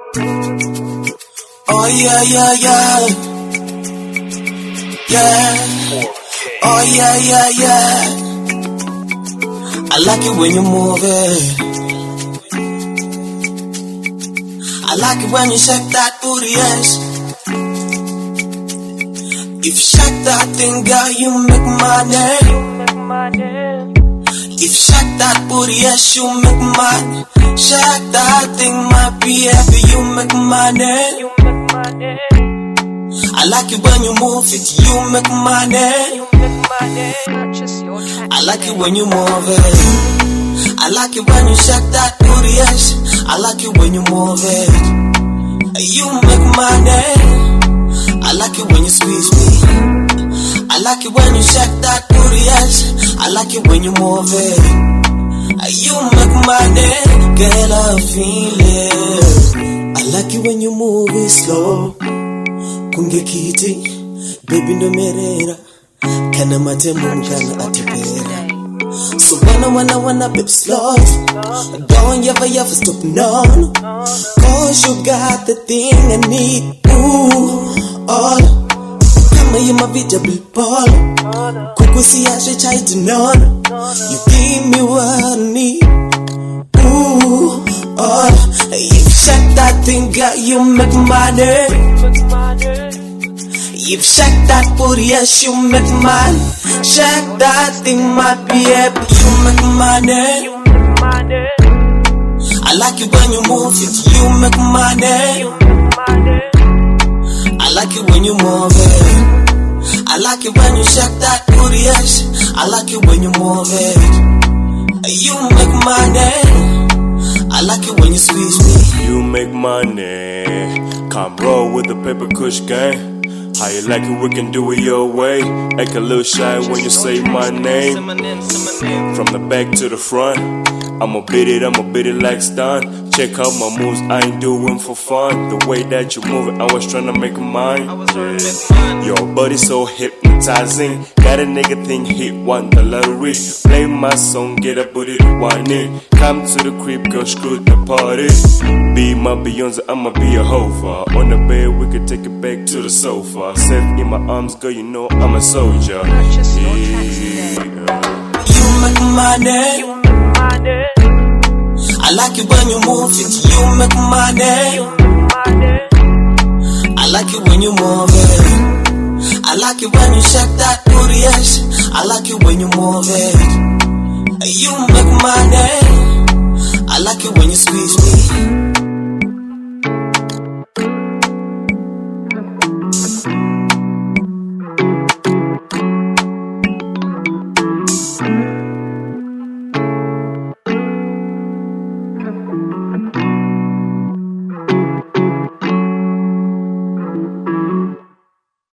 Oh yeah, yeah, yeah. Yeah. Oh yeah, yeah, yeah. I like it when you move it. I like it when you shake that booty, yes. If you shake that thing, girl, you make money. If you shake that booty, yes, you make money. Shake that thing, my baby, you make money. I like it when you move it, you make money. I like it when you move it. I like it when you shake that booty, yes. I like it when you move it. You make money. I like it when you squeeze me. I like it when you shake that booty, yes. I like it when you move it. You make money, girl, I feel it. I like it when you move it slow. Kunge kiti, baby no merera. Kana matemu kana atepera. So wanna baby slow. Don't ever stop none. Cause you got the thing I need. Ooh, all. Kama you my vegetable ball. Kukusi ashe chai to none. You give me what I need. Ooh, all. If you shake that thing, girl, you make money. If shake that booty, yes, you make money. Shake that thing, my baby, you make money. I like it when you move it, you make money. I like it when you move it. I like it when you shake that booty, yes. I like it when you move it. You make money. I like it when you squeeze me. You make money. Come roll with the paper kush gang. How you like it, we can do it your way. Act a little shy when you say my name. From the back to the front, I'ma beat it like stun. Check out my moves, I ain't doing for fun. The way that you move it, I was trying to make a mind. Yeah. Your body so hypnotizing. Got a nigga think hit one the lottery. Play my song, get a booty to whine it. Come to the crib, girl, screw the party. Be my Beyonce, I'ma be a hover. On the bed, we could take it back to the sofa. Safe in my arms, girl, you know I'm a soldier. Yeah. You make money. I like it when you move it, you make money. I like it when you move it. I like it when you shake that booty, yes. I like it when you move it. You make money. I like it when you squeeze me.